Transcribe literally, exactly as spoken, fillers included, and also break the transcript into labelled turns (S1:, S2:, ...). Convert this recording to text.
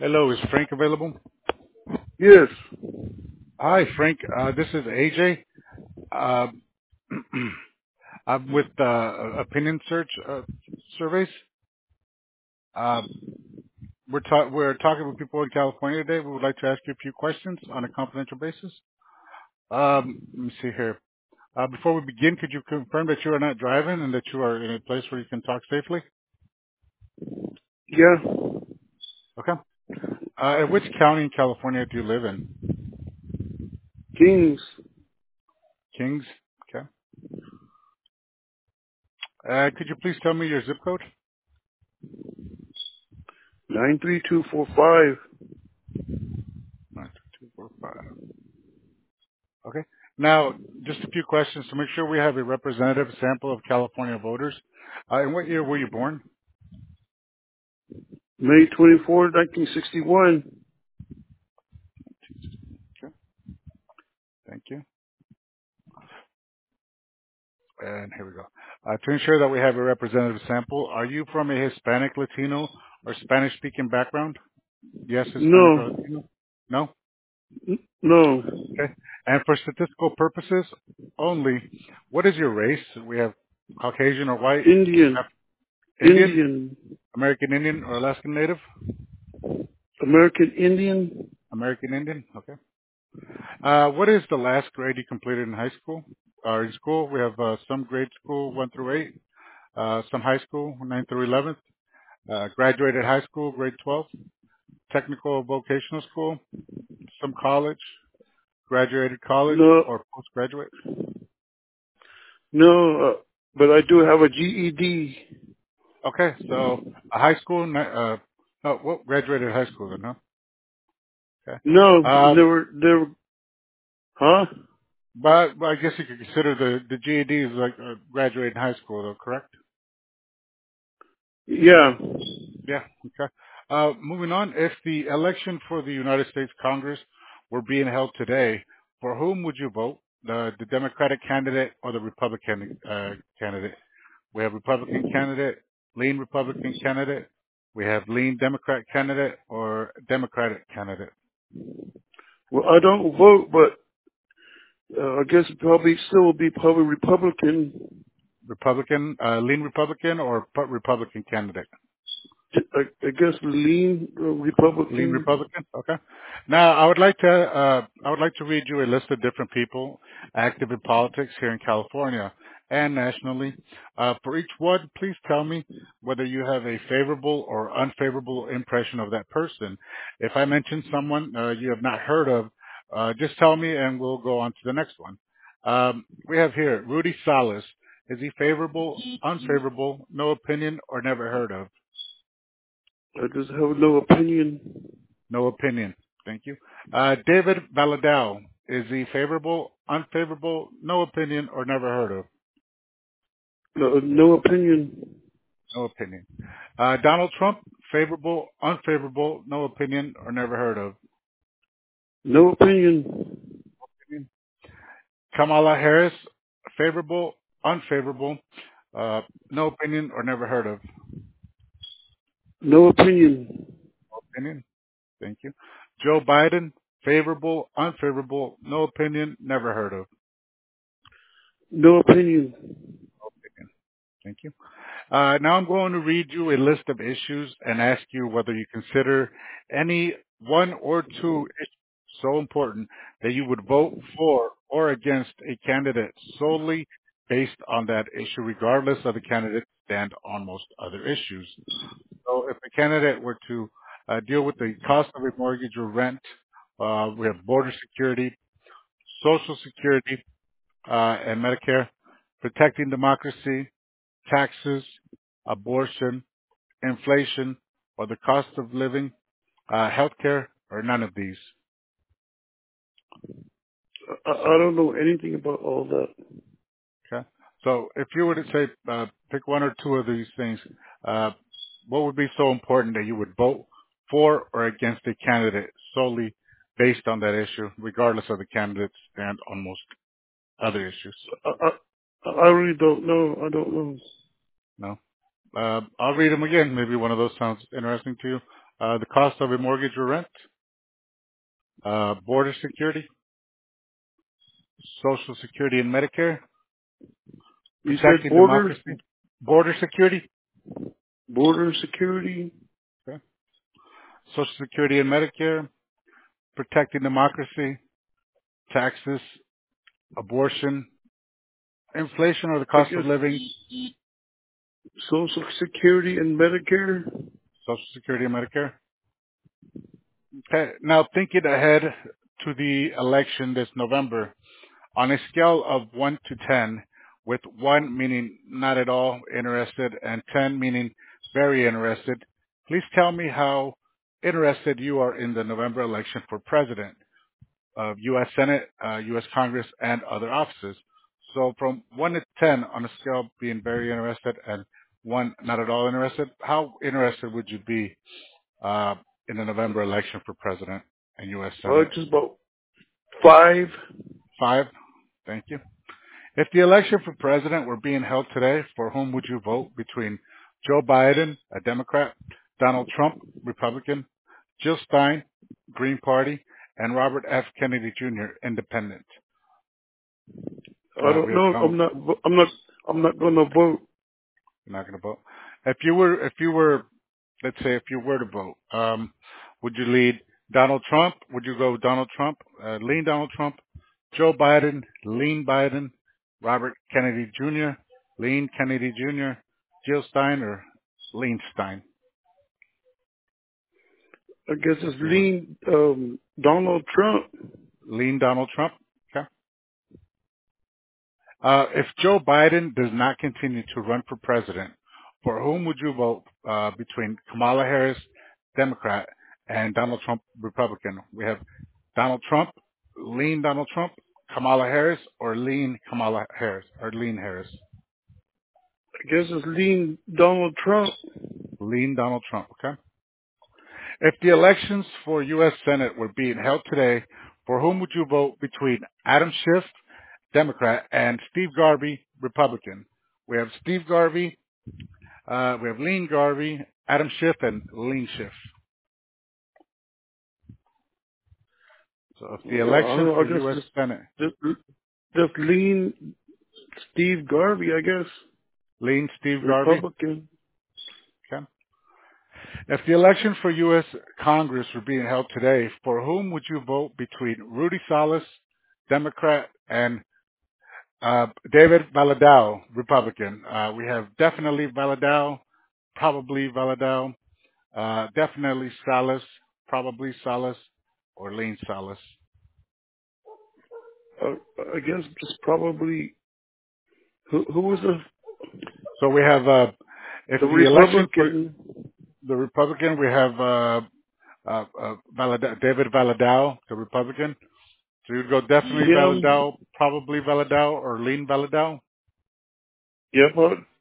S1: Hello, is Frank available?
S2: Yes.
S1: Hi, Frank. Uh, this is A J. Uh, I'm with uh, Opinion Search uh, Surveys. Uh, we're, ta- we're talking with people in California today. We would like to ask you a few questions on a confidential basis. Um, let me see here. Uh, before we begin, could you confirm that you are not driving and that you are in a place where you can talk safely?
S2: Yeah.
S1: Okay. Uh, in which county in California do you live in?
S2: Kings.
S1: Kings. Okay. Uh, could you please tell me your zip code?
S2: Nine three two four five.
S1: Nine two four five. Okay. Now, just a few questions to make sure we have a representative sample of California voters. Uh, in what year were you born?
S2: May twenty fourth, nineteen sixty one.
S1: Okay. Thank you. And here we go. Uh, to ensure that we have a representative sample, are you from a Hispanic, Latino, or Spanish-speaking background? Yes, Hispanic or
S2: No.
S1: Latino? No?
S2: N- No.
S1: Okay. And for statistical purposes only, what is your race? We have Caucasian or white,
S2: Indian.
S1: Af- Indian,
S2: Indian.
S1: American Indian, or Alaskan Native?
S2: American Indian.
S1: American Indian. Okay. Uh, what is the last grade you completed in high school? Or in school, we have uh, some grade school one through eight, uh, some high school nine through eleventh, uh, graduated high school grade twelve, technical vocational school, some college, graduated college
S2: No.
S1: or postgraduate.
S2: No. Uh, but I do have a G E D.
S1: Okay, so a high school, ni- uh, no, what graduated high school then, huh? Okay.
S2: No.
S1: Uh,
S2: Never. Never. Huh?
S1: but, but I guess you could consider the, the G E D as like uh, graduated high school though, correct?
S2: Yeah.
S1: Yeah. Okay. Uh, moving on, if the election for the United States Congress were being held today, for whom would you vote? The, the Democratic candidate or the Republican uh, candidate? We have Republican candidate, lean Republican candidate. We have lean Democrat candidate or Democratic candidate.
S2: Well, I don't vote, but uh, I guess it probably still will be probably Republican.
S1: Republican, uh, lean Republican or pu- Republican candidate?
S2: I, I guess lean uh,
S1: Lean
S2: Republican.
S1: Republican. Okay. Now, I would like to uh, I would like to read you a list of different people active in politics here in California and nationally. Uh, for each one, please tell me whether you have a favorable or unfavorable impression of that person. If I mention someone uh, you have not heard of, uh, just tell me and we'll go on to the next one. Um, we have here Rudy Salas. Is he favorable, unfavorable, no opinion, or never heard of?
S2: I just have no opinion.
S1: No opinion. Thank you. Uh, David Valadao. Is he favorable, unfavorable, no opinion, or never heard of?
S2: No, no opinion.
S1: No opinion. Uh, Donald Trump. Favorable, unfavorable, no opinion, or never heard of?
S2: No opinion.
S1: Kamala Harris. Favorable, unfavorable, uh, no opinion, or never heard of?
S2: No opinion.
S1: Opinion. Thank you. Joe Biden. Favorable, unfavorable, no opinion, never heard of.
S2: No opinion.
S1: Opinion. Thank you. Uh, now I'm going to read you a list of issues and ask you whether you consider any one or two issues so important that you would vote for or against a candidate solely based on that issue, regardless of the candidate's stand on most other issues. So if a candidate were to uh, deal with the cost of a mortgage or rent, uh, we have border security, social security, uh, and Medicare, protecting democracy, taxes, abortion, inflation, or the cost of living, uh, healthcare, or none of these.
S2: I, I don't know anything about all that.
S1: Okay. So if you were to say, uh, pick one or two of these things, uh, what would be so important that you would vote for or against a candidate solely based on that issue, regardless of the candidate's stand on most other issues?
S2: I, I, I really don't know. I don't know.
S1: No. Uh, I'll read them again. Maybe one of those sounds interesting to you. Uh, the cost of a mortgage or rent, uh, border security, Social Security and Medicare,
S2: You said
S1: protecting
S2: border,
S1: democracy, border security,
S2: border security.
S1: okay. Social Security and Medicare, protecting democracy, taxes, abortion, inflation or the
S2: I
S1: cost of
S2: guess
S1: living,
S2: Social Security and Medicare.
S1: Social Security and Medicare. Okay. Now thinking ahead to the election this November, on a scale of one to ten, with one meaning not at all interested and ten meaning very interested, please tell me how interested you are in the November election for president of U S. Senate, uh, U S. Congress, and other offices. So from one to ten on a scale of being very interested and one not at all interested, how interested would you be uh, in the November election for president and U S.
S2: Uh,
S1: Senate?
S2: just about five.
S1: Five. Thank you. If the election for president were being held today, for whom would you vote between Joe Biden, a Democrat, Donald Trump, Republican, Jill Stein, Green Party, and Robert F. Kennedy Junior, Independent?
S2: I
S1: Uh,
S2: don't
S1: we have
S2: know.
S1: Donald.
S2: I'm not. vo- I'm not. I'm not gonna vote.
S1: You're not going to vote. If you were, if you were, let's say, if you were to vote, um, would you lead Donald Trump? Would you go Donald Trump, uh, lean Donald Trump, Joe Biden, lean Biden, Robert Kennedy Junior, lean Kennedy Junior, Jill Stein, or lean Stein?
S2: I guess
S1: If
S2: it's
S1: you were
S2: lean um, Donald Trump.
S1: lean Donald Trump, okay. Uh, if Joe Biden does not continue to run for president, for whom would you vote uh, between Kamala Harris, Democrat, and Donald Trump, Republican? We have Donald Trump, lean Donald Trump, Kamala Harris, or lean Kamala Harris, or lean Harris?
S2: I guess it's lean Donald Trump.
S1: Lean Donald Trump, okay? If the elections for U S. Senate were being held today, for whom would you vote between Adam Schiff, Democrat, and Steve Garvey, Republican? We have Steve Garvey, Uh, we have Lean Garvey, Adam Schiff, and Lean Schiff. So if the
S2: Well, I don't
S1: election
S2: know. I
S1: for
S2: guess
S1: U S.
S2: just
S1: Senate,
S2: just just lean Steve Garvey. I guess
S1: lean Steve Garvey,
S2: Republican.
S1: okay. If the election for U S. Congress were being held today, for whom would you vote between Rudy Salas, Democrat, and uh, David Valadao, Republican? Uh, we have definitely Valadao, probably Valadao, uh, definitely Salas, probably Salas, or lean Salas.
S2: Uh, I guess just probably who who was the
S1: So we have, uh, if
S2: the
S1: the election for
S2: Republican?
S1: the Republican, we have uh, uh, uh, Valada- David Valadao, the Republican. So you'd go definitely
S2: Him.
S1: Valadao, probably Valadao, or lean Valadao.
S2: Yep.